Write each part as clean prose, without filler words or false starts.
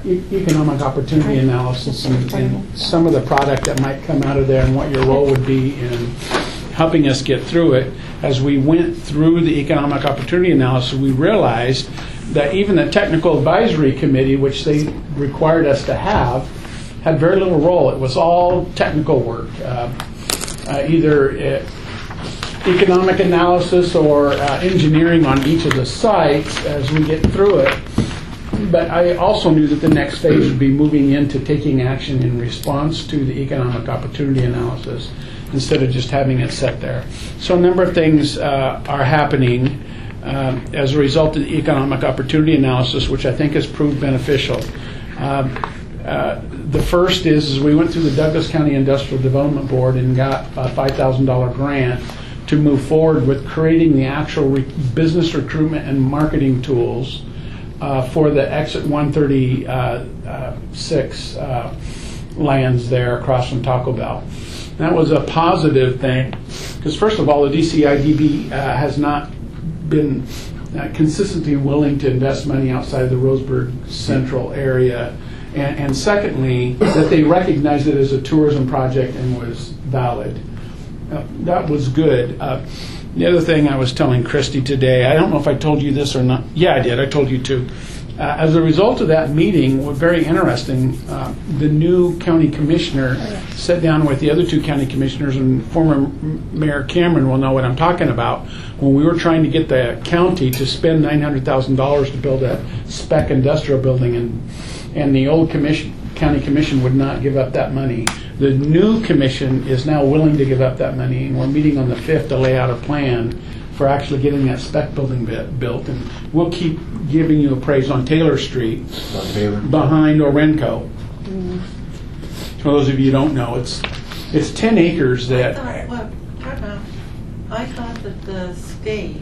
economic opportunity analysis and some of the product that might come out of there and what your role would be in helping us get through it. As we went through the economic opportunity analysis, we realized that even the technical advisory committee, which they required us to have, had very little role. It was all technical work, either economic analysis or engineering on each of the sites as we get through it. But I also knew that the next phase would be moving into taking action in response to the economic opportunity analysis instead of just having it set there. So a number of things are happening as a result of the economic opportunity analysis, which I think has proved beneficial. The first is we went through the Douglas County Industrial Development Board and got a $5,000 grant to move forward with creating the actual business recruitment and marketing tools for the Exit 136 lands there across from Taco Bell. That was a positive thing because, first of all, the DCIDB has not been consistently willing to invest money outside of the Roseburg Central area. And secondly, that they recognized it as a tourism project and was valid. That was good. The other thing I was telling Christy today, I don't know if I told you this or not. Yeah, I did. I told you too. As a result of that meeting, was very interesting. The new county commissioner sat down with the other two county commissioners, and former Mayor Cameron will know what I'm talking about. When we were trying to get the county to spend $900,000 to build a spec industrial building, and the old county commission would not give up that money. The new commission is now willing to give up that money, and we're meeting on the 5th to lay out a plan for actually getting that spec building built. And we'll keep giving you a praise on Taylor Street, behind Orenco. Mm-hmm. For those of you who don't know, it's 10 acres that... I thought that the state,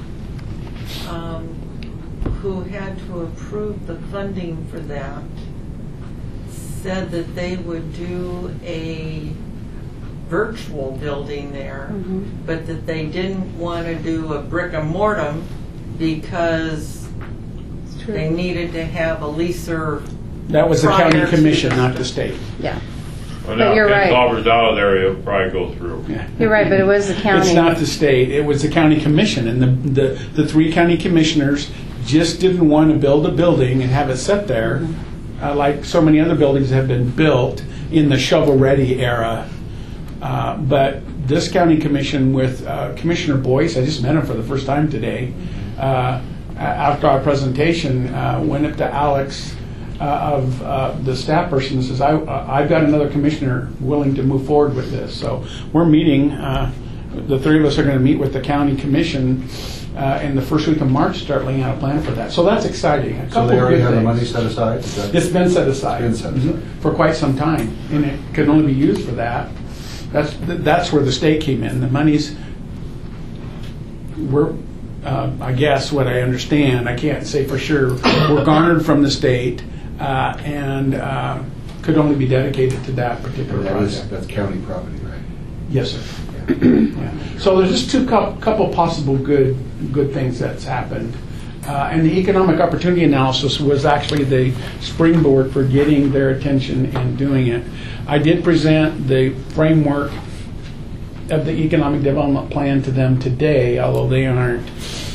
who had to approve the funding for that, said that they would do a virtual building there, but that they didn't want to do a brick and mortar because they needed to have a leaser. That was the county commission, not the state. Yeah. Well, now, but you're right. If Dollar there, it'll probably go through. Yeah. You're right, but it was the county. It's not the state. It was the county commission, and the three county commissioners just didn't want to build a building and have it set there, like so many other buildings have been built in the shovel-ready era. But this county commission with Commissioner Boyce, I just met him for the first time today, after our presentation, went up to Alex of the staff person and says, I've got another commissioner willing to move forward with this. So we're meeting, the three of us are going to meet with the county commission in the first week of March, start laying out a plan for that. So that's exciting. So they already have the money set aside? It's been set aside, for quite some time, and it can only be used for that. That's where the state came in. The monies were, I guess, what I understand, I can't say for sure, were garnered from the state and could only be dedicated to that particular project. That's county property, right? Yes, sir. Yeah. So there's just couple possible good things that's happened. And the economic opportunity analysis was actually the springboard for getting their attention and doing it. I did present the framework of the economic development plan to them today, although they aren't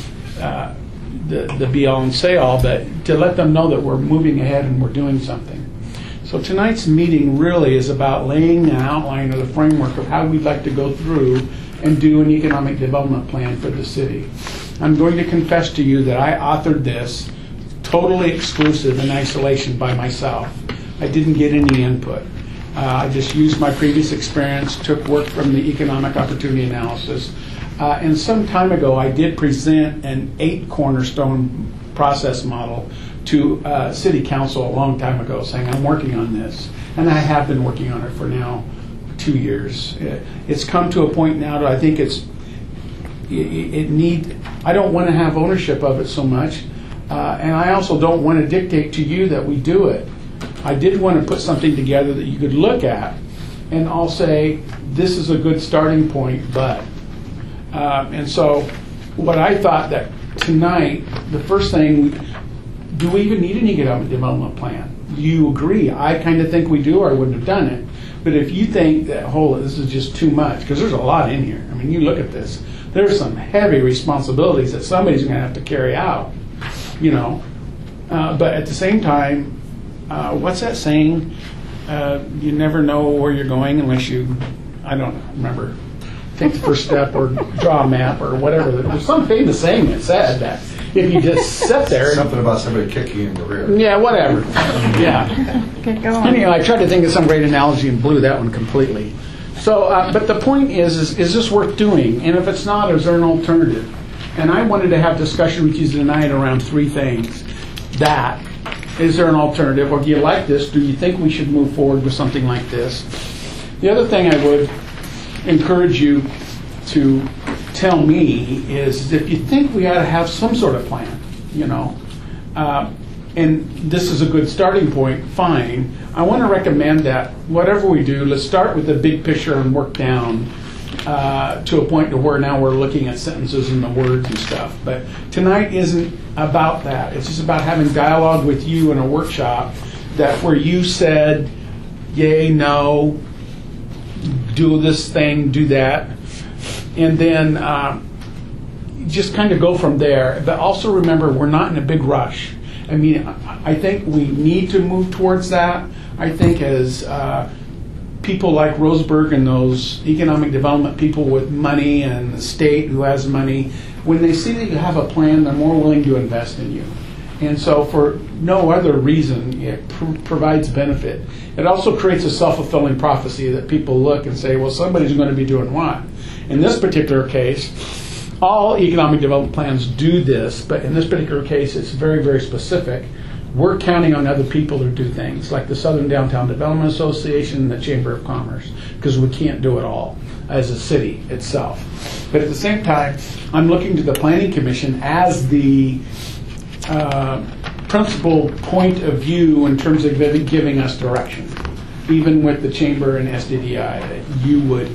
the be-all and say-all, but to let them know that we're moving ahead and we're doing something. So tonight's meeting really is about laying the outline or the framework of how we'd like to go through and do an economic development plan for the city. I'm going to confess to you that I authored this totally exclusive in isolation by myself. I didn't get any input. I just used my previous experience, took work from the economic opportunity analysis. And some time ago, I did present an 8 cornerstone process model to City Council a long time ago, saying I'm working on this. And I have been working on it for now 2 years. It's come to a point now that I think I don't want to have ownership of it so much. And I also don't want to dictate to you that we do it. I did want to put something together that you could look at and I'll say, this is a good starting point, but. And so what I thought that tonight, the first thing, do we even need an economic development plan? Do you agree? I kind of think we do, or I wouldn't have done it. But if you think that this is just too much, because there's a lot in here. I mean, you look at this. There's some heavy responsibilities that somebody's going to have to carry out, you know. But at the same time, what's that saying? You never know where you're going unless you, I don't remember, take the first step or draw a map or whatever. There's some famous saying that said that if you just sit there. Something about somebody kicking you in the rear. Yeah, whatever. Yeah. Get going. Anyhow, I tried to think of some great analogy and blew that one completely. So, but the point is this worth doing? And if it's not, is there an alternative? And I wanted to have discussion with you tonight around three things. That, is there an alternative? Or do you like this? Do you think we should move forward with something like this? The other thing I would encourage you to tell me is if you think we ought to have some sort of plan, you know, and this is a good starting point, fine. I want to recommend that whatever we do, let's start with the big picture and work down to a point to where now we're looking at sentences and the words and stuff. But tonight isn't about that. It's just about having dialogue with you in a workshop that where you said, yay, no, do this thing, do that. And then just kind of go from there. But also remember, we're not in a big rush. I mean, I think we need to move towards that. I think as people like Roseburg and those economic development people with money and the state who has money, when they see that you have a plan, they're more willing to invest in you. And so for no other reason, it provides benefit. It also creates a self-fulfilling prophecy that people look and say, well, somebody's going to be doing what? In this particular case, all economic development plans do this, but in this particular case, it's very, very specific. We're counting on other people to do things, like the Southern Downtown Development Association and the Chamber of Commerce, because we can't do it all as a city itself. But at the same time, I'm looking to the Planning Commission as the principal point of view in terms of giving us direction, even with the Chamber and SDDI, that you would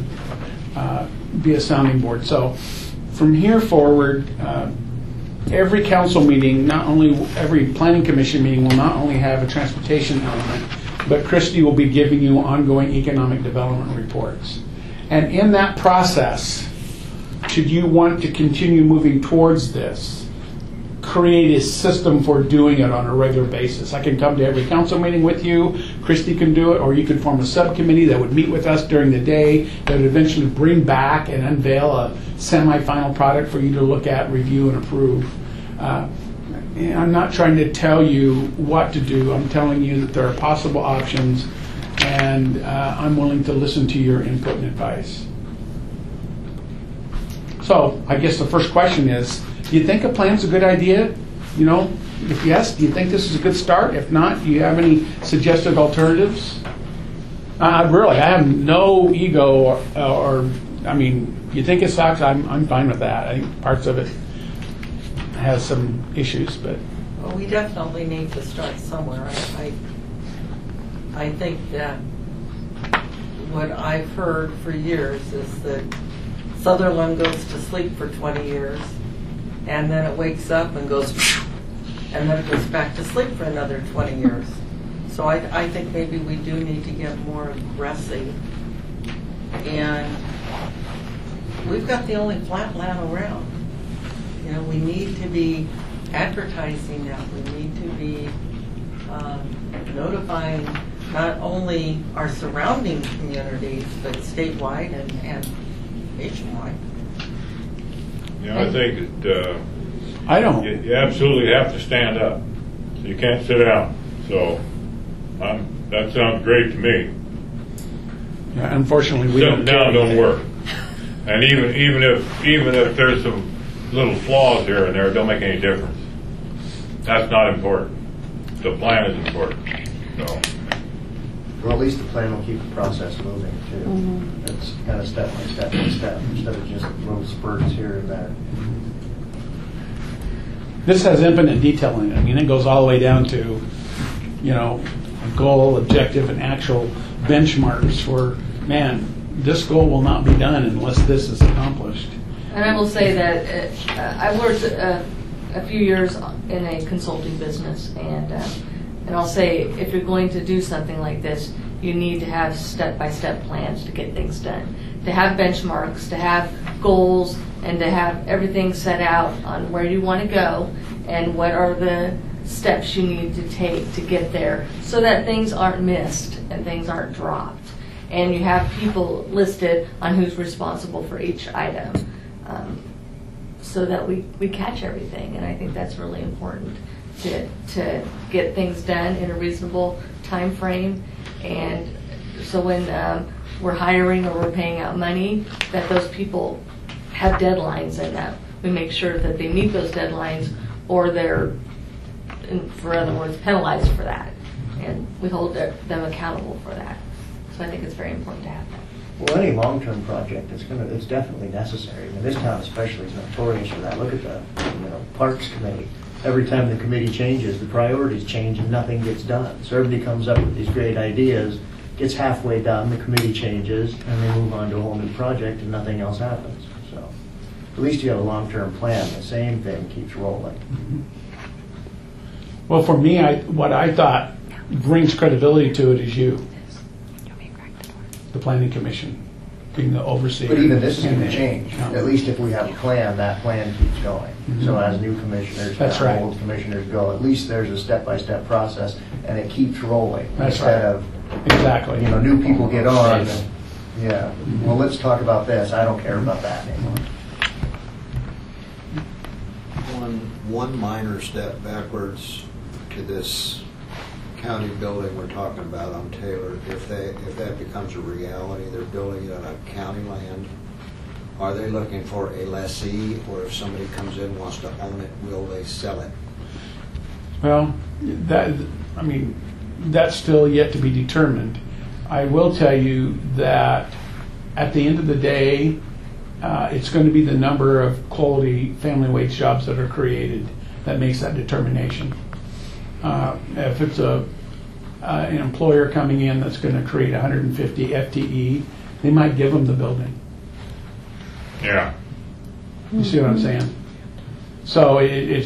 be a sounding board. So from here forward, every council meeting, not only every planning commission meeting will not only have a transportation element, but Christy will be giving you ongoing economic development reports. And in that process, should you want to continue moving towards this, create a system for doing it on a regular basis. I can come to every council meeting with you, Christy can do it, or you could form a subcommittee that would meet with us during the day that would eventually bring back and unveil a semi-final product for you to look at, review, and approve. And I'm not trying to tell you what to do. I'm telling you that there are possible options, and I'm willing to listen to your input and advice. So I guess the first question is, do you think a plan's a good idea? You know, if yes, do you think this is a good start? If not, do you have any suggested alternatives? Really, I have no ego or I mean, you think it sucks, I'm fine with that. I think parts of it has some issues, but... Well, we definitely need to start somewhere. I think that what I've heard for years is that Sutherland goes to sleep for 20 years, and then it wakes up and goes, and then it goes back to sleep for another 20 years. So I think maybe we do need to get more aggressive. And we've got the only flat land around. You know, we need to be advertising that. We need to be notifying not only our surrounding communities, but statewide and nationwide. Yeah, I think that I don't. you absolutely have to stand up. So you can't sit down. So that sounds great to me. Yeah, unfortunately, we Sitting don't. down don't work. And even if there's some little flaws here and there, it don't make any difference. That's not important. The plan is important. So. Well, at least the plan will keep the process moving, too. Mm-hmm. It's kind of step by step by step, instead of just little spurts here and there. This has infinite detail in it. I mean, it goes all the way down to, you know, a goal, objective, and actual benchmarks for, man, this goal will not be done unless this is accomplished. And I will say that I worked a few years in a consulting business, and I'll say, if you're going to do something like this, you need to have step-by-step plans to get things done, to have benchmarks, to have goals, and to have everything set out on where you want to go and what are the steps you need to take to get there, so that things aren't missed and things aren't dropped. And you have people listed on who's responsible for each item, so that we catch everything. And I think that's really important to get things done in a reasonable time frame. And so when we're hiring or we're paying out money, that those people have deadlines, and that we make sure that they meet those deadlines, or they're, for other words, penalized for that. And we hold them accountable for that. So I think it's very important to have that. Well, any long-term project, it's definitely necessary. I mean, this town especially is notorious for that. Look at the Parks Committee. Every time the committee changes, the priorities change and nothing gets done. So everybody comes up with these great ideas, gets halfway done, the committee changes, and they move on to a whole new project and nothing else happens. So at least you have a long-term plan. The same thing keeps rolling. Mm-hmm. Well, for me, what I thought brings credibility to it is you, the Planning Commission, being the overseer. But even this is going to change. Yeah. At least if we have a plan, that plan keeps going. Mm-hmm. So as new commissioners, That's right. old commissioners go, at least there's a step-by-step process, and it keeps rolling. That's instead right. of, Exactly. new people get on. Right. Yeah. Well, let's talk about this. I don't care about that anymore. One minor step backwards to this county building we're talking about on Taylor. If that becomes a reality, they're building it on a county land. Are they looking for a lessee, or if somebody comes in and wants to own it, will they sell it? Well, that's still yet to be determined. I will tell you that at the end of the day, it's going to be the number of quality family wage jobs that are created that makes that determination. If it's an employer coming in that's going to create 150 FTE, they might give them the building. Yeah. You see what I'm saying? So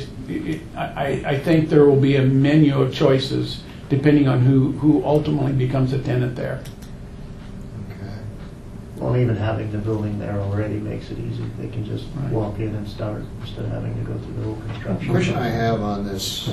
I think there will be a menu of choices depending on who ultimately becomes a tenant there. Okay. Well, even having the building there already makes it easy. They can just Right. walk in and start instead of having to go through the whole construction. The question I have on this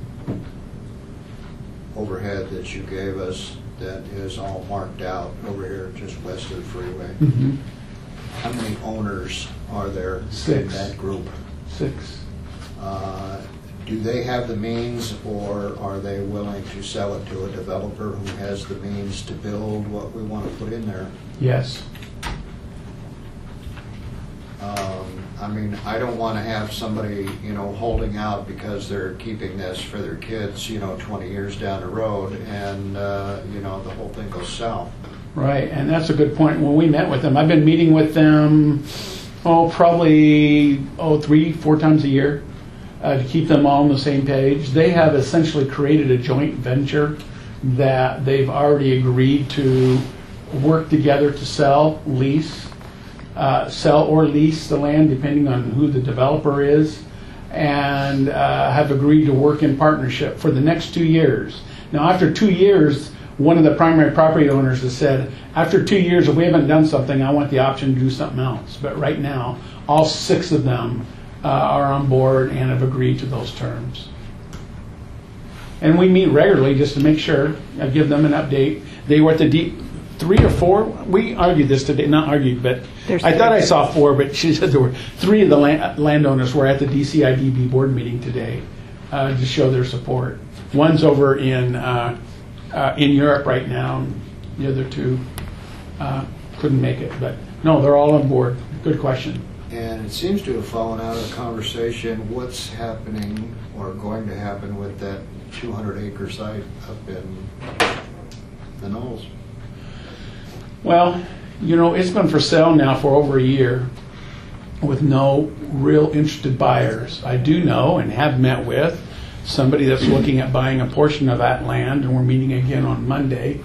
overhead that you gave us that is all marked out over here just west of the freeway. Mm-hmm. How many owners are there in 6. that group? 6. Do they have the means, or are they willing to sell it to a developer who has the means to build what we want to put in there? Yes. I don't want to have somebody, holding out because they're keeping this for their kids, 20 years down the road, and, the whole thing goes south. Right, and that's a good point. When we met with them, I've been meeting with them, probably 3-4 times a year to keep them all on the same page. They have essentially created a joint venture that they've already agreed to work together to sell or lease the land, depending on who the developer is, and have agreed to work in partnership for the next 2 years. Now, after 2 years, one of the primary property owners has said, after 2 years, if we haven't done something, I want the option to do something else. But right now, all 6 of them are on board and have agreed to those terms. And we meet regularly just to make sure, I give them an update. They were at the 3 or 4, we argued this today, not argued, but I thought I saw 4, but she said there were 3 of the landowners were at the DCIDB board meeting today to show their support. One's over in Europe right now, and the other 2 couldn't make it, but no, they're all on board. Good question. And it seems to have fallen out of the conversation what's happening or going to happen with that 200-acre site up in the Knolls. Well, it's been for sale now for over a year with no real interested buyers. I do know and have met with somebody that's looking at buying a portion of that land, and we're meeting again on Monday.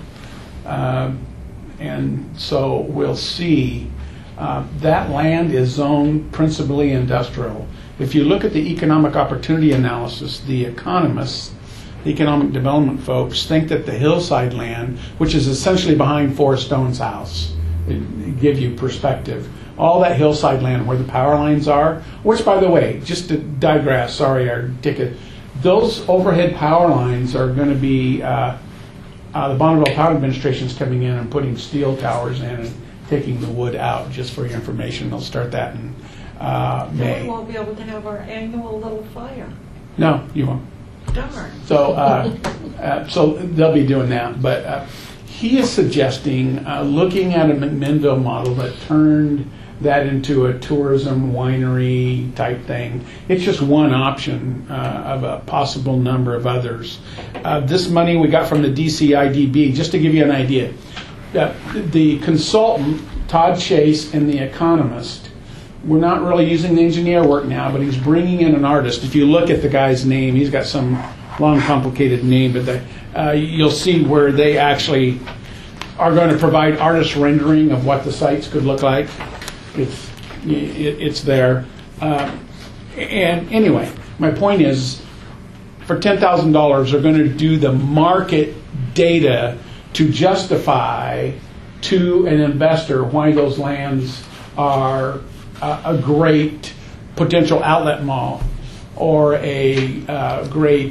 And so we'll see. That land is zoned principally industrial. if you look at the economic opportunity analysis, the economists, the economic development folks, think that the hillside land, which is essentially behind Forrest Stone's house, it give you perspective. All that hillside land where the power lines are, which, by the way, just to digress, sorry, our ticket, those overhead power lines are going to be, the Bonneville Power Administration is coming in and putting steel towers in and taking the wood out, just for your information. They'll start that in May. We won't be able to have our annual little fire. No, you won't. Darn. So they'll be doing that. But he is suggesting looking at a McMinnville model that turned that into a tourism winery type thing. It's just one option of a possible number of others. This money we got from the DCIDB, just to give you an idea. The consultant, Todd Chase, and the economist, we're not really using the engineer work now, but he's bringing in an artist. If you look at the guy's name, he's got some long, complicated name, but you'll see where they actually are going to provide artist rendering of what the sites could look like. It's there. And anyway, my point is, for $10,000, they're going to do the market data to justify to an investor why those lands are a great potential outlet mall or a great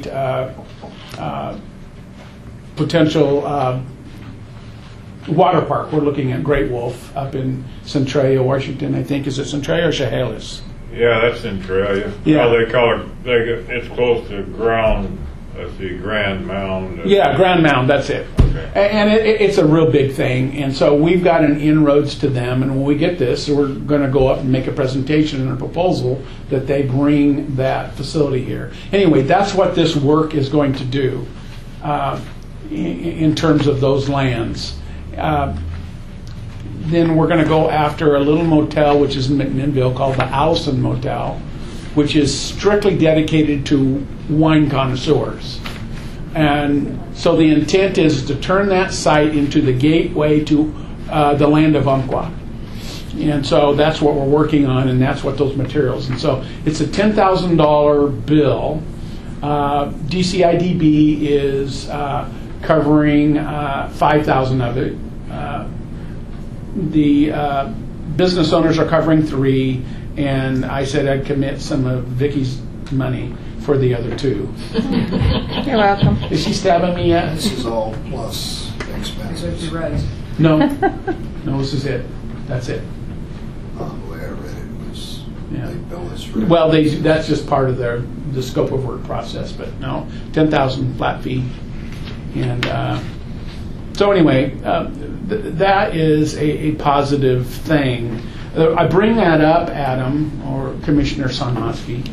potential water park. We're looking at Great Wolf up in Centralia, Washington, I think. Is it Centralia or Chehalis? Yeah, that's Centralia. Yeah. Oh, they call it, it's close to Grand Mound. Yeah, Grand Mound, that's it. Okay. And it's a real big thing. And so we've got an inroads to them. And when we get this, we're going to go up and make a presentation and a proposal that they bring that facility here. Anyway, that's what this work is going to do in terms of those lands. Then we're going to go after a little motel, which is in McMinnville, called the Allison Motel, which is strictly dedicated to wine connoisseurs. And so the intent is to turn that site into the gateway to the land of Umpqua. And so that's what we're working on, and that's what those materials. And so it's a $10,000 bill. DCIDB is covering $5,000 of it. The business owners are covering $3,000, and I said I'd commit some of Vicky's money for the other $2,000. You're welcome. Is she stabbing me yet? This is all plus expenses. No, no, this is it. That's it. The way I read it was, Yeah. they bill us for. Well, that's just part of the scope of work process, but no, $10,000 flat fee, and so anyway, that is a positive thing. I bring that up, Adam, or Commissioner Sarnoski,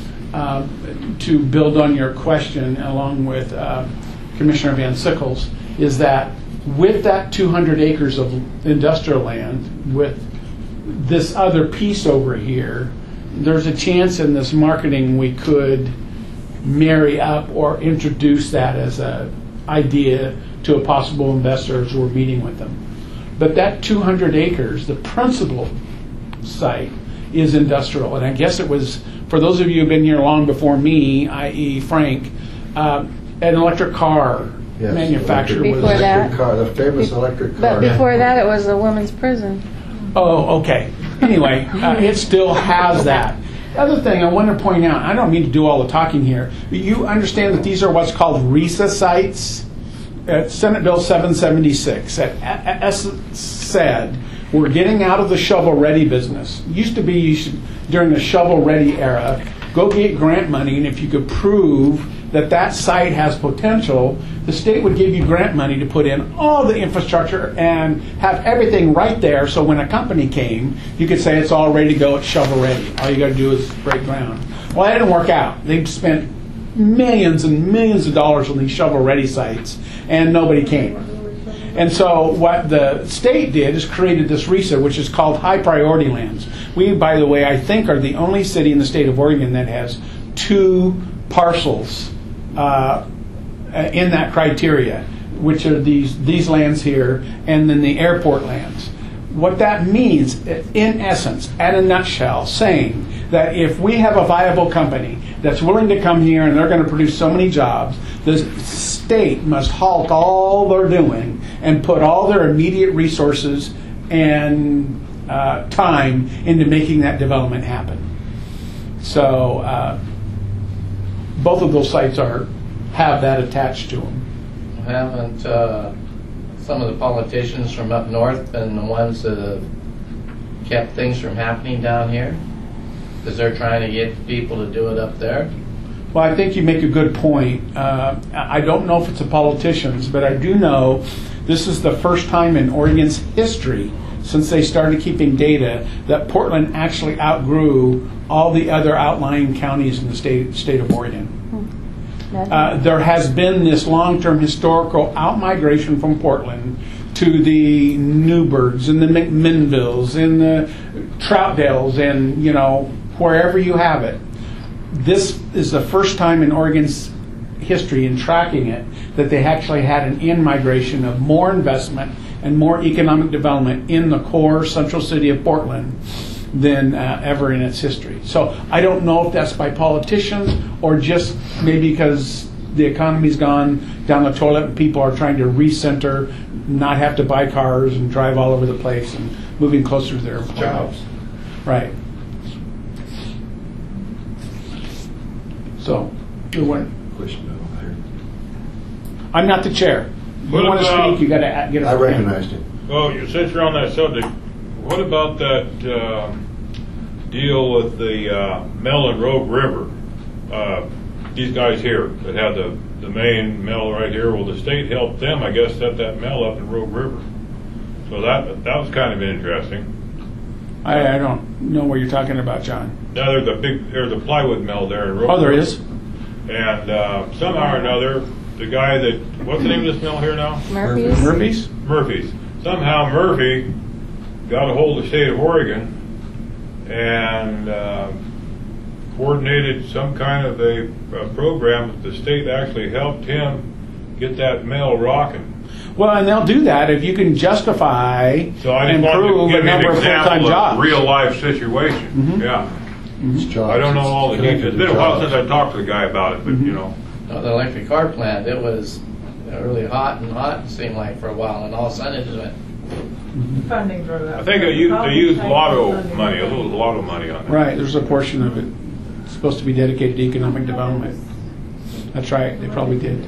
to build on your question, along with Commissioner Van Sickles, is that with that 200 acres of industrial land, with this other piece over here, there's a chance in this marketing we could marry up or introduce that as an idea to a possible investor as we're meeting with them. But that 200 acres, the principal site, is industrial. And I guess it was, for those of you who've been here long before me, i.e. Frank, an electric car manufacturer. Before was that. Electric car, the famous electric car. But before that, it was a women's prison. Oh, okay. Anyway, it still has that. The other thing I want to point out, I don't mean to do all the talking here, but you understand that these are what's called RESA sites? Senate Bill 776 said we're getting out of the shovel-ready business. It used to be you should, during the shovel-ready era, go get grant money, and if you could prove that that site has potential, the state would give you grant money to put in all the infrastructure and have everything right there, so when a company came, you could say it's all ready to go, it's shovel-ready. All you got to do is break ground. Well, that didn't work out. They spent millions and millions of dollars on these shovel-ready sites, and nobody came. And so what the state did is created this RESA, which is called high priority lands. We, by the way, I think are the only city in the state of Oregon that has 2 parcels in that criteria, which are these lands here, and then the airport lands. What that means, in essence, at a nutshell, saying that if we have a viable company that's willing to come here and they're going to produce so many jobs, the state must halt all they're doing and put all their immediate resources and time into making that development happen. So both of those sites have that attached to them. Haven't some of the politicians from up north been the ones that have kept things from happening down here? Because they're trying to get people to do it up there? Well, I think you make a good point. I don't know if it's the politicians, but I do know this is the first time in Oregon's history since they started keeping data that Portland actually outgrew all the other outlying counties in the state of Oregon. There has been this long-term historical outmigration from Portland to the Newburghs and the McMinnvilles and the Troutdales and, wherever you have it. This is the first time in Oregon's history in tracking it that they actually had an in-migration of more investment and more economic development in the core central city of Portland than ever in its history. So I don't know if that's by politicians or just maybe because the economy's gone down the toilet and people are trying to recenter, not have to buy cars and drive all over the place and moving closer to their jobs. Right. So, you win. I'm not the chair. If you want to speak, you got to get a I recognized it. Well, since you're on that subject, what about that deal with the mill in Rogue River? These guys here that had the main mill right here. Well, the state helped them, I guess, set that mill up in Rogue River. So that was kind of interesting. I don't know what you're talking about, John. Now there's a plywood mill there in Rogue River. Oh, there is? And somehow or another, the guy that, what's the name of this mill here now? Murphy's. Murphy's. Somehow Murphy got a hold of the state of Oregon and coordinated some kind of a program that the state actually helped him get that mill rocking. Well, and they'll do that if you can justify So I and just wanted prove to a give you an number of full-time example of jobs. a real life situation. Mhm. Yeah. It's jobs. I don't know all the details. It's been a while since I talked to the guy about it, but The electric car plant, it was really hot, it seemed like, for a while, and all of a sudden it just went. Funding for that. I think they used lotto money, a little lotto money on that. Right, there's a portion of it supposed to be dedicated to economic development. That's right, they probably did.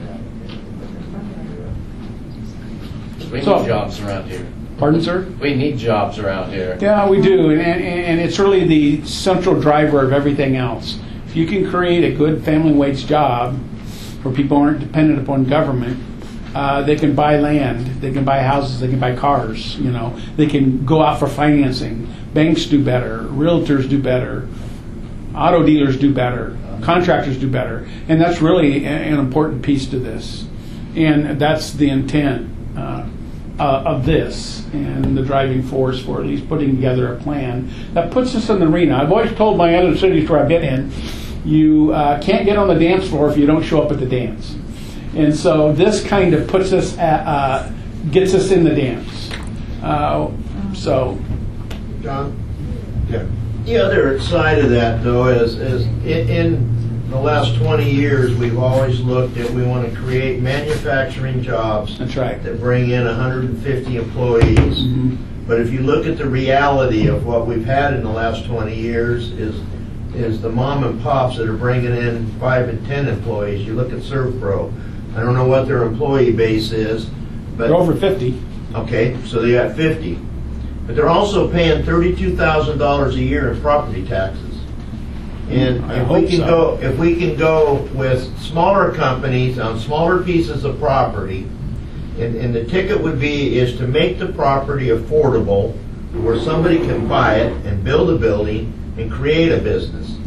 We So- need jobs around here. Pardon, sir? We need jobs around here. Yeah, we do, and it's really the central driver of everything else. If you can create a good family wage job where people aren't dependent upon government, they can buy land, they can buy houses, they can buy cars, they can go out for financing. Banks do better, realtors do better, auto dealers do better, contractors do better, and that's really an important piece to this. And that's the intent of this and the driving force for at least putting together a plan that puts us in the arena. I've always told my other cities where I've been in, you can't get on the dance floor if you don't show up at the dance. And so this kind of puts us gets us in the dance. So, John? Yeah. The other side of that, though, is in the last 20 years, we've always looked at, we want to create manufacturing jobs that's right. that bring in 150 employees. Mm-hmm. But if you look at the reality of what we've had in the last 20 years is the mom and pops that are bringing in 5 and 10 employees. You look at ServPro. I don't know what their employee base is, but They're over 50. okay, so they got 50. But they're also paying $32,000 a year in property taxes. And I if hope we can so. go with smaller companies on smaller pieces of property, and the ticket would be is to make the property affordable where somebody can buy it and build a building and create a business.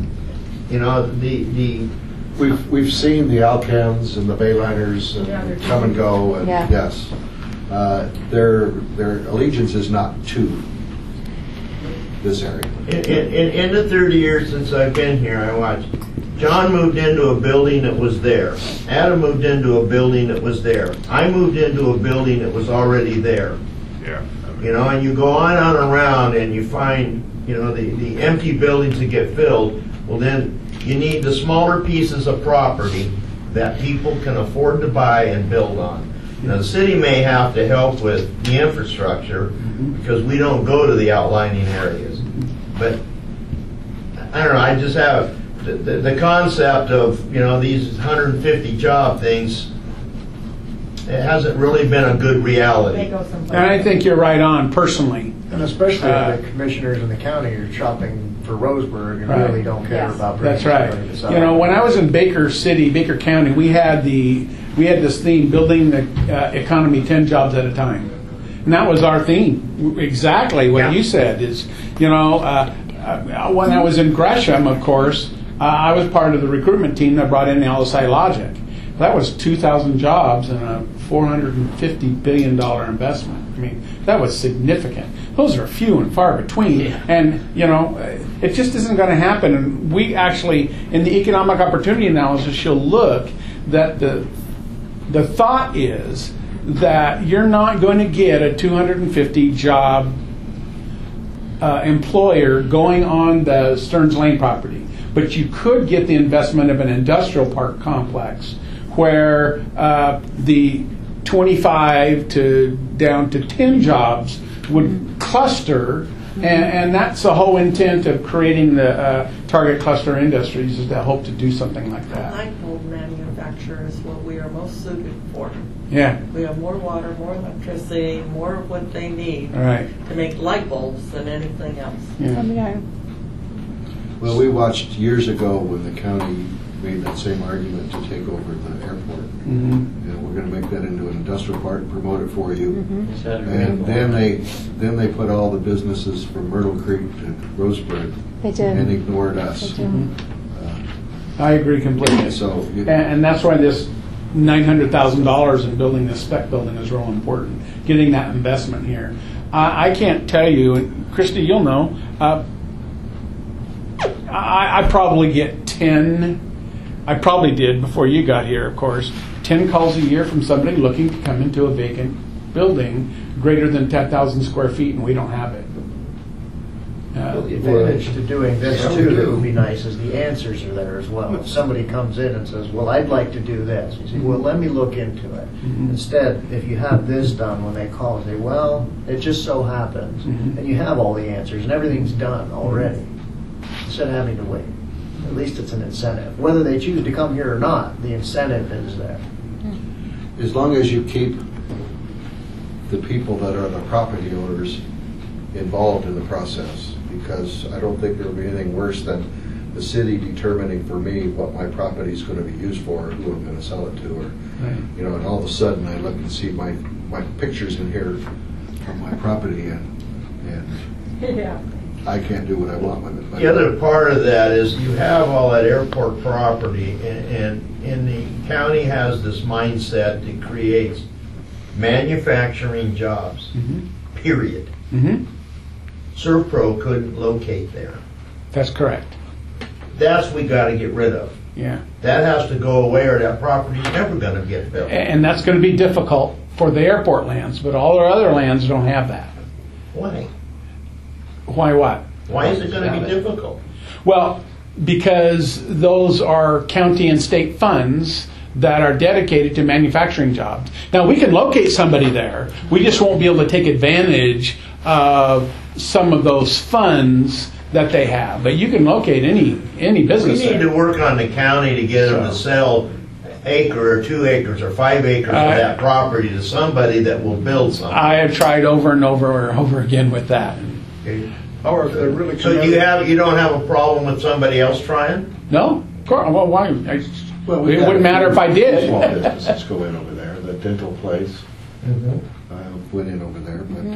We've seen the Alcans and the Bayliners and come and go, and Yeah. yes, their allegiance is not to this area. In the 30 years since I've been here, I watched. John moved into a building that was there. Adam moved into a building that was there. I moved into a building that was already there. Yeah. And you go on and around and you find, the empty buildings that get filled, well then you need the smaller pieces of property that people can afford to buy and build on. Now, the city may have to help with the infrastructure because we don't go to the outlying areas. But I don't know, I just have the concept of, these 150 job things, it hasn't really been a good reality. And I think you're right on, personally. And especially if the commissioners in the county are shopping for Roseburg and really don't care about bringing That's right. somebody to sell. When I was in Baker City, Baker County, we had this theme, building the economy 10 jobs at a time. And that was our theme. Exactly what you said is, when I was in Gresham, of course, I was part of the recruitment team that brought in the LSI Logic. That was 2,000 jobs and a $450 billion investment. I mean, that was significant. Those are few and far between. Yeah. And, it just isn't going to happen. And we actually, in the economic opportunity analysis, you'll look that the thought is that you're not going to get a 250 job employer going on the Stearns Lane property. But you could get the investment of an industrial park complex where the 25 to down to 10 jobs would cluster, and that's the whole intent of creating the target cluster industries, is to hope to do something like that. Light bulb manufacture is what we are most suited for. Yeah. We have more water, more electricity, more of what they need to make light bulbs than anything else. Yeah. Well, we watched years ago when the county made that same argument to take over the airport. And we're going to make that into an industrial park, promote it for you. And then they put all the businesses from Myrtle Creek to Roseburg and ignored us. I agree completely. So, and that's why this $900,000 in building this spec building is real important, getting that investment here. I can't tell you, and Christy, you'll know, I probably get 10, I probably did before you got here, of course, 10 calls a year from somebody looking to come into a vacant building greater than 10,000 square feet, and we don't have it. The advantage to doing this too that would be nice is the answers are there as well. If somebody comes in and says, well, I'd like to do this, you say, well, let me look into it. Instead, if you have this done when they call and say, well, it just so happens, and you have all the answers and everything's done already, instead of having to wait. At least it's an incentive. Whether they choose to come here or not, the incentive is there. As long as you keep the people that are the property owners involved in the process, because I don't think there will be anything worse than the city determining for me what my property is going to be used for, or who I'm going to sell it to, or and all of a sudden I look and see my pictures in here from my property, and I can't do what I want with it. The other part of that is you have all that airport property, and the county has this mindset that creates manufacturing jobs, period. ServPro couldn't locate there. That's correct. That's we got to get rid of. Yeah. That has to go away, or that property's never going to get built. And that's going to be difficult for the airport lands, but all our other lands don't have that. Why? Why what? Why is it going to be difficult? Well, because those are county and state funds that are dedicated to manufacturing jobs. Now, we can locate somebody there. We just won't be able to take advantage of some of those funds that they have. But you can locate any business We need there. to work on the county to get them to sell acre or 2 acres or 5 acres of that property to somebody that will build something. I have tried over and over again with that. Okay. Or if they're really So you don't have a problem with somebody else trying? No, of course. Well, why? Well, It wouldn't matter if I did. Small businesses go in over there. The dental place went in over there, but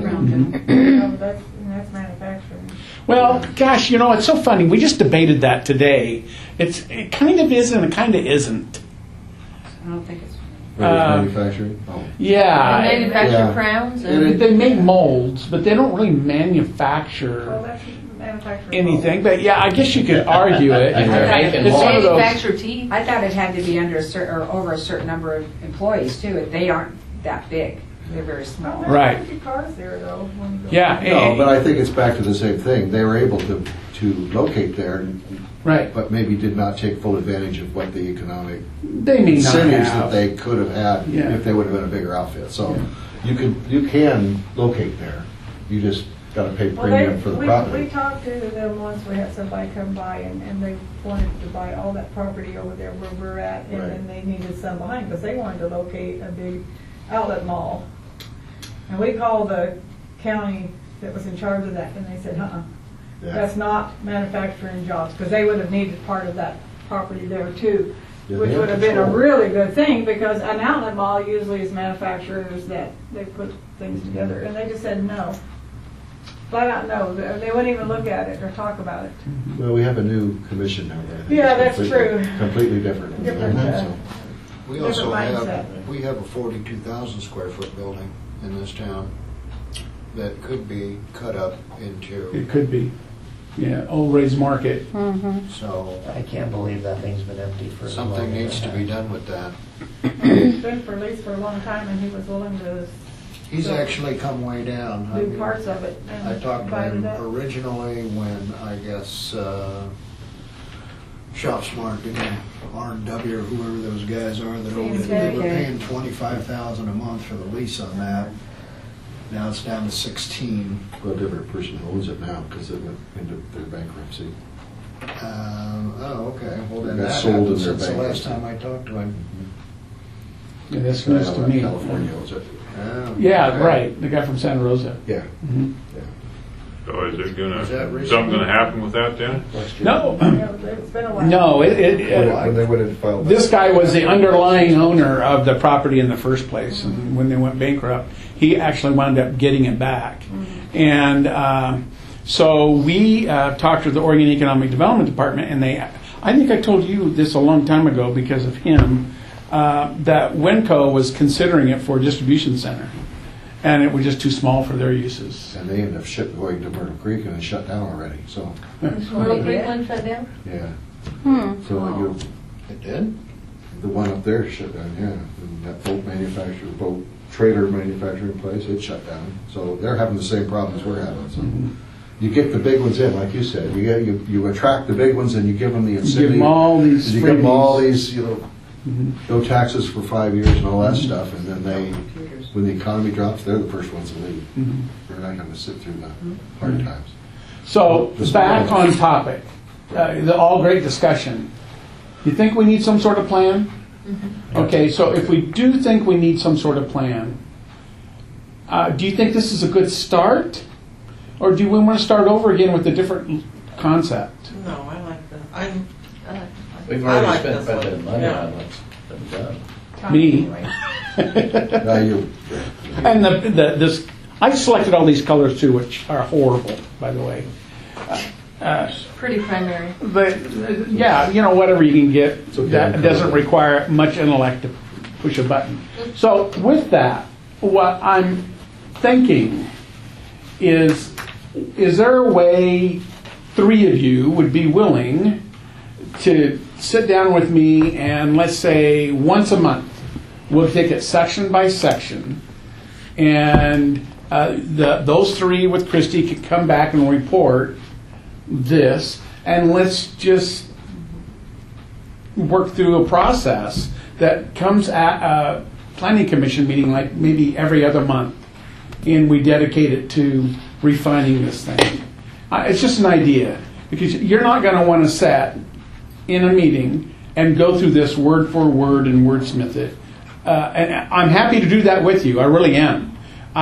That's manufacturing. Well, gosh, it's so funny. We just debated that today. It kind of is and it kind of isn't. I don't think it's. manufacturing. Oh. Yeah. They manufacture crowns? They make molds, but they don't really manufacture anything. But yeah, I guess you could argue it. It's one of those. Manufacture teeth. I thought it had to be under a certain or over a certain number of employees too. They aren't that big. They're very small. Right. There's 50 cars there though. When you go Yeah, No, but I think it's back to the same thing. They were able to locate there, right. but maybe did not take full advantage of what the economic They may not incentives have. that they could have had Yeah. if they would have been a bigger outfit. So you can locate there. You just got to pay premium for the we property. talked to them once, we had somebody come by and they wanted to buy all that property over there where we're at, and then they needed some behind, because they wanted to locate a big outlet mall. And we called the county that was in charge of that, and they said, that's not manufacturing jobs, because they would have needed part of that property there too, Yeah, which they would have have been a control. really good thing, because an outlet mall usually is manufacturers that they put things together, and they just said no. Flat out no. They wouldn't even look at it or talk about it. Well, we have a new commission now. That I think Yeah, is that's completely- true. Completely different. Different, So, We Different also mindset. have a 42,000 square foot building in this town that could be cut up into, It could be. Yeah, Old Ray's Market. so I can't believe that thing's been empty for as long something as needs it to has. be done with that. It's been for lease for a long time, and he was willing to He's actually come way down. I do mean, parts of it and I talked to divide him it up. originally when, I guess, Shop Smart and R&W or whoever those guys are that own it, they were paying $25,000 a month for the lease on that. Now it's down to 16. well, a different person owns it now because it went into their bankruptcy. Oh, okay. Well, then It got that sold in happened their since the last bankruptcy. time I talked to him. Yeah, that's news to me. California owns it. Oh, Yeah, okay. right. The guy from Santa Rosa. Yeah. Mhm. So is it gonna, Is that something reasonable? gonna happen with that then? No, Yeah, it's been a while. no. When they would have filed. This guy was the underlying owner of the property in the first place, and when they went bankrupt, he actually wound up getting it back. And so we talked to the Oregon Economic Development Department, and I think I told you this a long time ago because of him, that Wenco was considering it for a distribution center, and it was just too small for their uses. And they ended up going to Myrtle Creek and it shut down already. So, Little Creek one shut down? yeah. So you, It did? the one up there shut down, yeah. And that boat trailer manufacturing place, it shut down. So they're having the same problems we're having. So you get the big ones in, like you said. You attract the big ones and you give them the You incentive. give them all these You give them all freebies. these, no taxes for 5 years and all that stuff. And then when the economy drops, they're the first ones to leave. They're not going to sit through the hard times. So back on topic, the all great discussion. You think we need some sort of plan? Okay, so if we do think we need some sort of plan, do you think this is a good start? Or do we want to start over again with a different concept? No, I like that. We've I already like spent this quite a bit one. of money Yeah. on what's been done. Me. Now you, And this, I selected all these colors too, which are horrible, by the way. Pretty primary. But yeah, whatever you can get okay, that I'm doesn't covered. require much intellect to push a button. So with that, what I'm thinking is there a way 3 of you would be willing to sit down with me and let's say once a month we'll take it section by section, and those 3 with Christy could come back and report this, and let's just work through a process that comes at a planning commission meeting like maybe every other month, and we dedicate it to refining this thing. It's just an idea, because you're not going to want to sit in a meeting and go through this word for word and wordsmith it. And I'm happy to do that with you. I really am.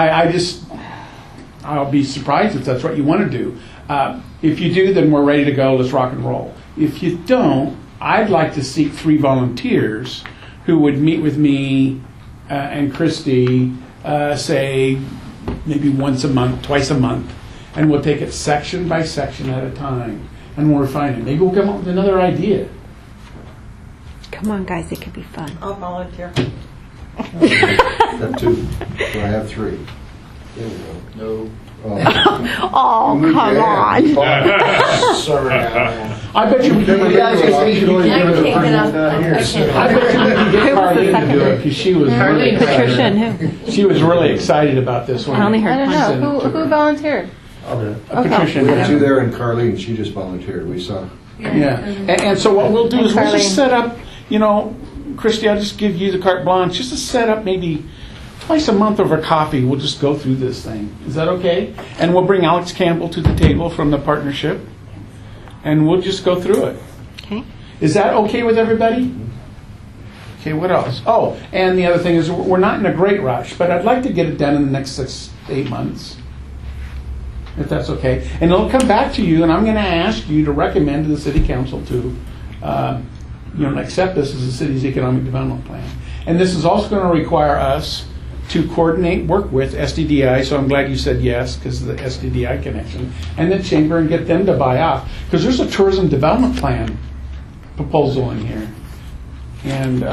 I'll be surprised if that's what you want to do. If you do, then we're ready to go. Let's rock and roll. If you don't, I'd like to seek 3 volunteers who would meet with me and Christy, say maybe once a month, twice a month, and we'll take it section by section at a time, and we'll refine it. Maybe we'll come up with another idea. Come on, guys, it could be fun. I'll volunteer. that 2. So I have 3. There we go. No. Oh, Moved come your hand. on. Sorry, Alan. I bet you we can You guys can I can't get up. I can't. I bet you we can get Who was the Carlene to do it, because she was really Patricia and excited. who? She was really excited about this one. I only I heard don't one. Send it know. to Who her. volunteered? I'll do it. Patricia. We had yeah. two there and Carlene, she just volunteered, we saw. Yeah, and so what we'll do is we'll just set up, Christy, I'll just give you the carte blanche, just to set up maybe twice a month over coffee, we'll just go through this thing. Is that okay? And we'll bring Alex Campbell to the table from the partnership, and we'll just go through it. Okay. Is that okay with everybody? Okay, what else? Oh, and the other thing is we're not in a great rush, but I'd like to get it done in the next 6 to 8 months. If that's okay. And it'll come back to you, and I'm going to ask you to recommend to the city council to accept this as the city's economic development plan. And this is also going to require us to coordinate work with SDDI, so I'm glad you said yes, because of the SDDI connection, and the chamber, and get them to buy off. Because there's a tourism development plan proposal in here. And,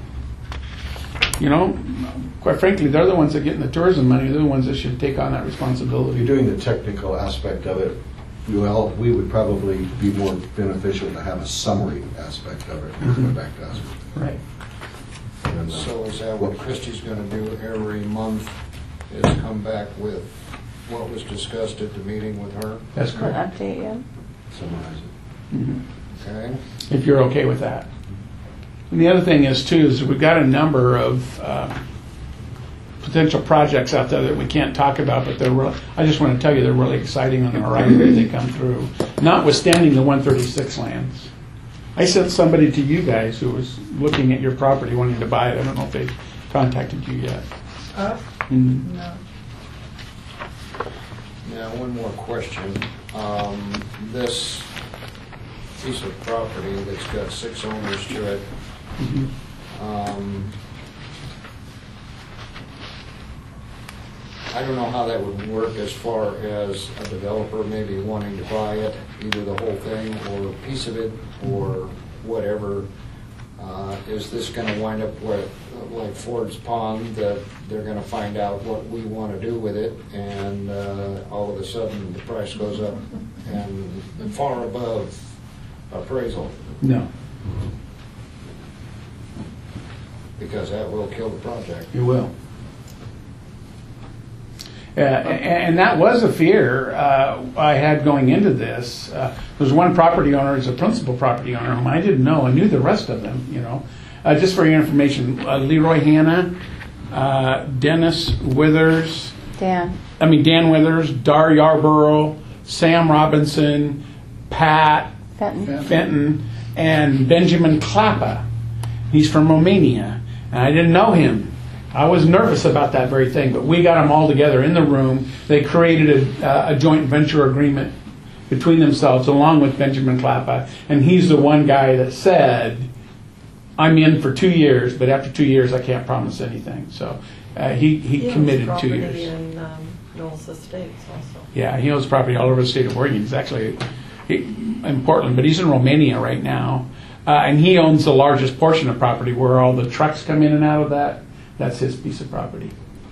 quite frankly, they're the ones that get in the tourism money. They're the ones that should take on that If responsibility. you're doing the technical aspect of it, we would probably be more beneficial to have a summary aspect of it, going back to us. Right. And, So is that what Christie's going to do every month, is come back with what was discussed at the meeting with her? That's correct. Update, yeah. Summarize it. Okay? If you're okay with that. And the other thing is, too, is we've got a number of potential projects out there that we can't talk about, but I just want to tell you they're really exciting on the horizon as they come through, notwithstanding the 136 lands. I sent somebody to you guys who was looking at your property wanting to buy it. I don't know if they contacted you yet. Us? Mhm. No. Now, one more question. This piece of property that's got 6 owners to it, I don't know how that would work as far as a developer maybe wanting to buy it, either the whole thing or a piece of it or whatever. Is this going to wind up like Ford's Pond, that they're going to find out what we want to do with it, and all of a sudden the price goes up and far above appraisal? No, Because that will kill the project. you will. And that was a fear I had going into this. There's one property owner, is a principal property owner, whom I didn't know. I knew the rest of them, Just for your information, Leroy Hanna, Dennis Withers, Dan Withers, Dar Yarborough, Sam Robinson, Pat Fenton, and Benjamin Klappa. He's from Romania, and I didn't know him. I was nervous about that very thing, but we got them all together in the room. They created a joint venture agreement between themselves, along with Benjamin Klappa, and he's the one guy that said, I'm in for 2 years, but after 2 years I can't promise anything. So he committed 2 years. He owns property in Knowles Estates also. Yeah, he owns property all over the state of Oregon. He's actually in Portland, but he's in Romania right now. And he owns the largest portion of property where all the trucks come in and out of that. That's his piece of property.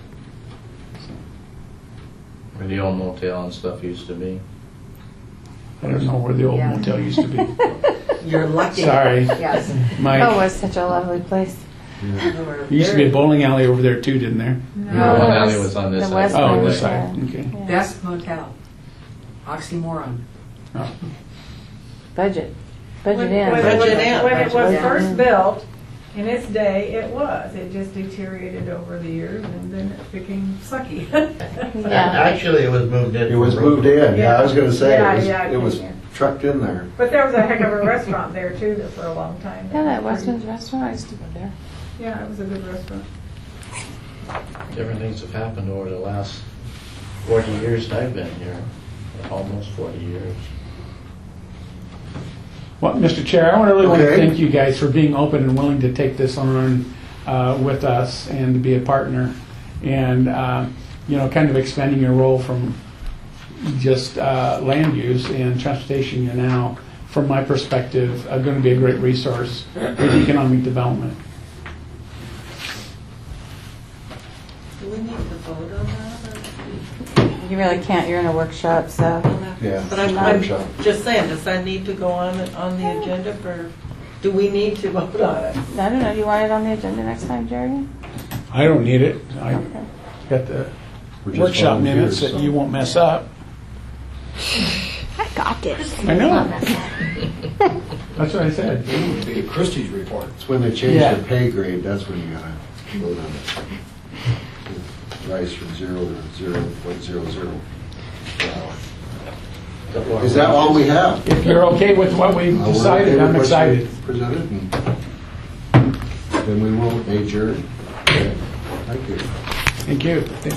Where the old motel and stuff used to be. I don't know where the old motel used to be. You're lucky. Sorry. Yes. That was such a lovely place. There used to be a bowling alley over there too, didn't there? The bowling alley was on this the side. west Oh, one, this side. yeah. Okay. Yeah. Best motel. Oxymoron. Oh. Budget When in. it was Yeah. first built, in its day, it was. It just deteriorated over the years, and then it became sucky. Yeah. Actually, it was moved in. It was moved in, yeah, I was gonna say, Yeah, it was yeah. trucked in there. But there was a heck of a restaurant there too for a long time. Yeah, that Weston's restaurant, I used to go there. Yeah, it was a good restaurant. Different things have happened over the last 40 years that I've been here. Almost 40 years. Well, Mr. Chair, I really want to Okay. thank you guys for being open and willing to take this on with us and to be a partner, and kind of expanding your role from just land use and transportation. You're now, from my perspective, going to be a great resource for economic development. Do we need to vote on that? You really can't, you're in a workshop, so. Yeah. But I'm workshop. just saying, does that need to go on the agenda for, do we need to vote on it? I don't know, do you want it on the agenda next time, Jerry? I don't need it. I Okay. got the We're just workshop minutes volunteers, that so. you won't mess up. I got this. I know. That's what I said. Christie's report. It's when they change Yeah. the pay grade, that's when you gotta vote on it. Rise from 0 to 0.00 per hour. Is that all we have? If you're okay with what we've We're okay decided, with I'm what excited. you Presented, and then we will adjourn. Okay. Thank you. Thank you.